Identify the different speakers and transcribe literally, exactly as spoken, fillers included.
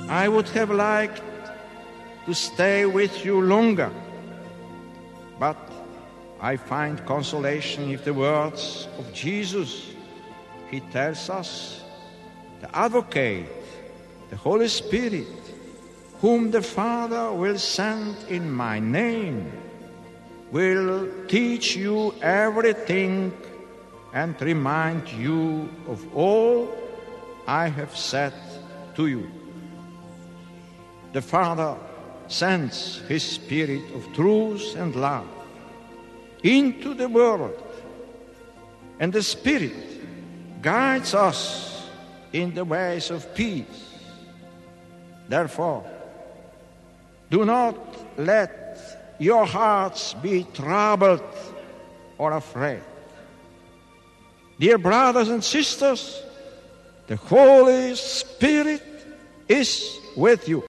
Speaker 1: I would have liked to stay with you longer, but I find consolation in the words of Jesus. He tells us, the Advocate, the Holy Spirit, whom the Father will send in my name, will teach you everything and remind you of all I have said to you. The Father sends His Spirit of truth and love into the world, and the Spirit guides us in the ways of peace. Therefore, do not let your hearts be troubled or afraid. Dear brothers and sisters, the Holy Spirit is with you.